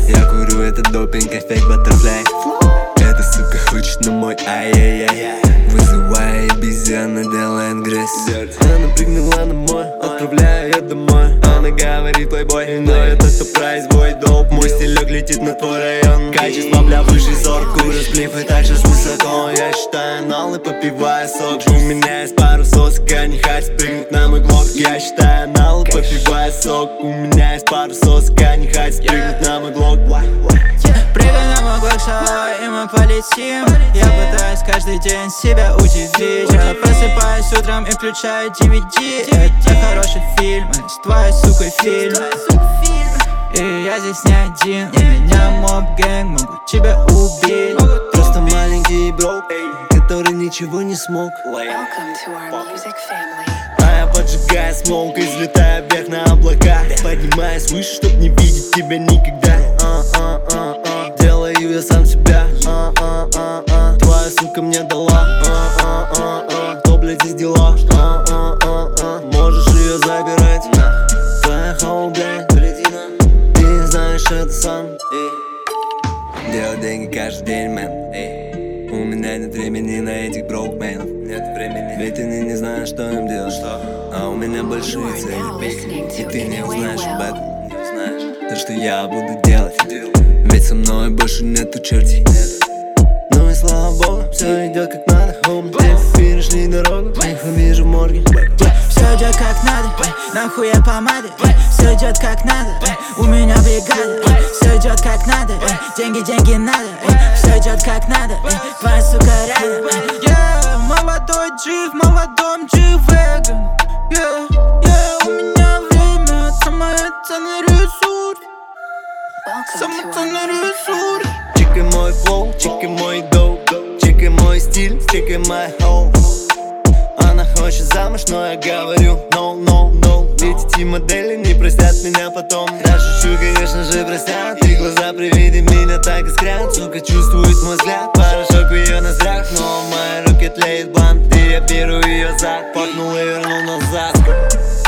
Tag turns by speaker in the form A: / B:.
A: Я курю этот допинг, эффект баттерфляй. Эта сука хочет на мой ай-яй-яй. Вызывая обезьяна, делает грязь. Она прыгнула на мой, отправляю ее домой. Она говорит плейбой, но это произвой доп. Мой стилек летит на твой район. Качество, бля, выше сорок. Курю сплив и так сейчас высоко. Я считаю нолы, попивая сок. У меня есть пару сосок, они хотят прыгнуть на мой глок. Я считаю нолы, попивая сок. У меня есть пару сосок, они хотят прыгнуть на мой глок.
B: Прыгай на мой глок, и мы полетим. Я пытаюсь каждый день себя удивить. Я просыпаюсь утром и включаю DVD. Это хороший фильм, это с твоей сукой фильм. И я здесь не один, у меня моб-гэнг, могу тебя убить.
A: Просто маленький бро, который ничего не смог. А я поджигаю смоук и взлетаю вверх на облака. Поднимаюсь выше, чтоб не видеть тебя никогда. Делаю я сам себя. Твоя сука мне дала. Кто, блядь, здесь дела? Можешь ее забирать. Твоя хоу-гэнг, ты знаешь это сам. Делать деньги каждый день, мэн. У меня нет времени на этих броукменов. Нет времени, ведь они не знают, что им делать. А у меня большие цели, и ты не узнаешь об этом. То, что я буду делать, ведь со мной больше нету чертей. Ну и слава богу, все идет как надо. Перешли дорогу, вижу в морге.
B: Все идет как надо, нахуй я помады. Все идет как надо, у меня бригада. Все идет как надо, деньги, деньги надо. Все идет как надо, твоя сука рядом. Молодой джив, молодом джив-веган. У меня время, самый ценный ресурс. Самый ценный ресурс.
A: Чекай мой флоу, чекай мой доу. Чекай мой стиль, чекай мой хоу. Она хочет замуж, но я говорю no, no, no. Ведь эти модели не простят меня потом. Да, шучу, конечно же, простят. И глаза при виде меня так искрят. Сука чувствует мой взгляд, порошок в ее ноздрях. Но в моей руке тлеет бант, и я беру ее зад. Пахнул и вернул назад.